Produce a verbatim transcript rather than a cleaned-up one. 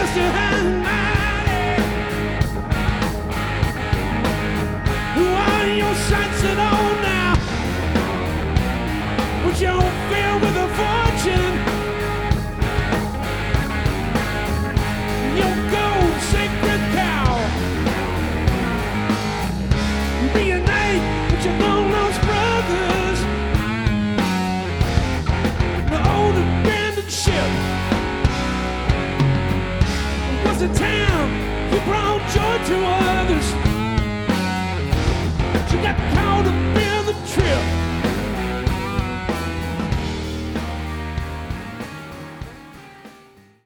master and mighty. Who are your sights and all now? But you're filled with a fortune. Your gold sacred cow. Reunite with your long lost brothers. The old abandoned ship was a town you brought joy to others. You got caught up in the trip.